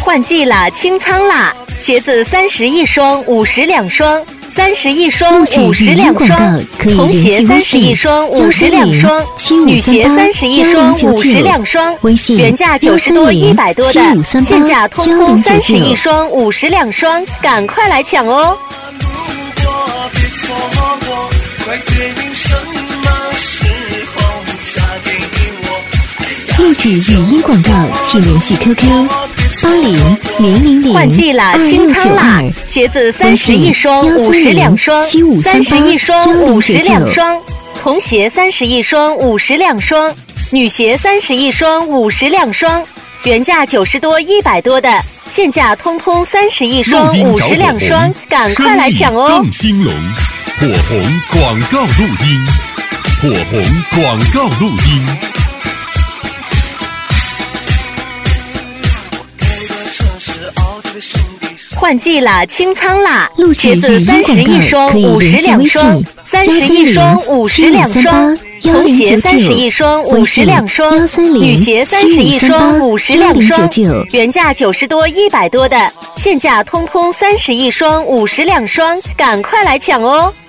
换季啦，清仓啦！鞋子31双，52双，31双，52双，童鞋31双，52双，女鞋31双，52双，原价90多100多的，现价通通31双，52双，赶快来抢哦！ 录制语音广告，请联系 QQ800000 换季啦，清仓啦！鞋子31双，52双，31双，52双，童鞋31双，52双，女鞋31双，52双，原价90多100多的，现价通通31双，52双，赶快来抢哦！ 更兴隆，火红广告录音，火红广告录音。 换季啦，清仓啦！鞋子 31 双，52双，31双，52双，童鞋31双，52双，女鞋31双，52双，原价90多100多的，现价通通31双，52双，赶快来抢哦！